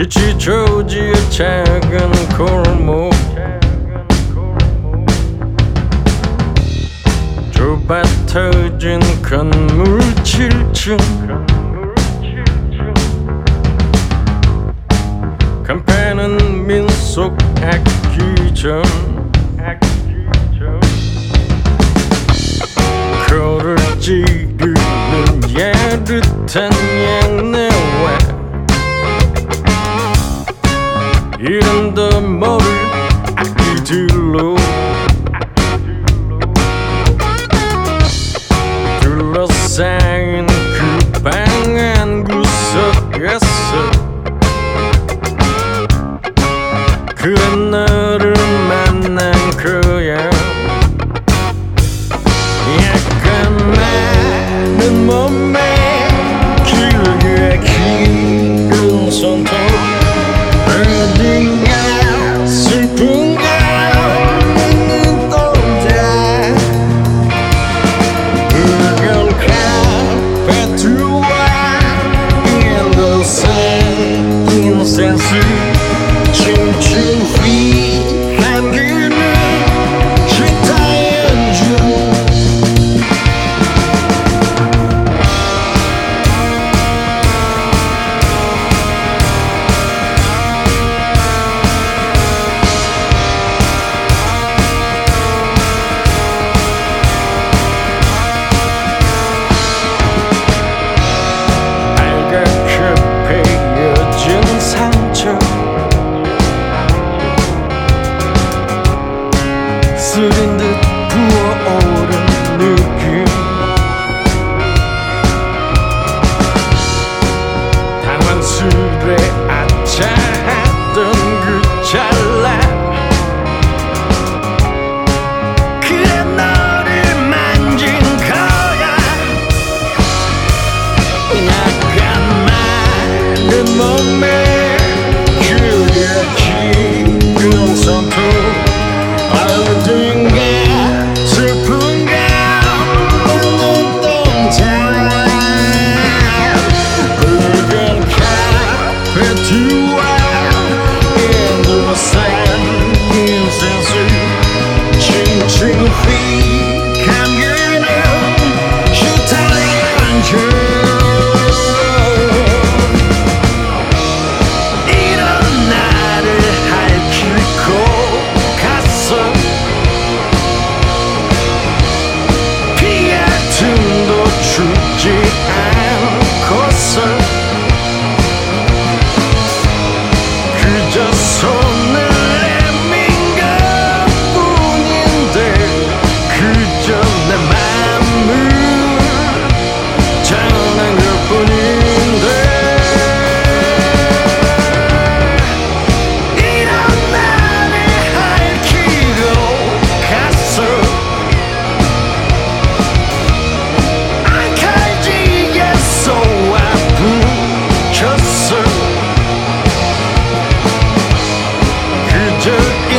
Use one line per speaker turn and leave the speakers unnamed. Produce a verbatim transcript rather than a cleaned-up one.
지치 조지의 작은 골목 좁아 터진 건물 칠 층 간판은 민속 악기전 코를 찌르는 야릇한 양내와 이름도 모를 악기들로 둘러싸인 그 방 한 구석에서 그래 너를 만난 거야. 약간 많은 몸에 길게 긴 손톱 어딘가 슬픈가 있는 동작 붉은 카페트와 인도산 인센스 춤춘 휘 감기는 기타 연주 빨갛게 베어진 상처 쓰린 듯 부어오른 느낌 당황스레 아차했던 그 찰나 그래 너를 만진 거야. 약간 많은 몸에 그게 깊은 손톱 어딘가 슬픈가 웃는 동작 붉은 카페트와 인도산 인센스 칭칭 휘 감기는 기타 연주 이런 나를 핥히고 갔어. 피 같음도 죽지 않고서 그저 손을 내민 것뿐인데 그저 내 맘을 전한 것뿐인데 이런 나를 핥히고 갔어. 칼지에서 아프쳤어. 그저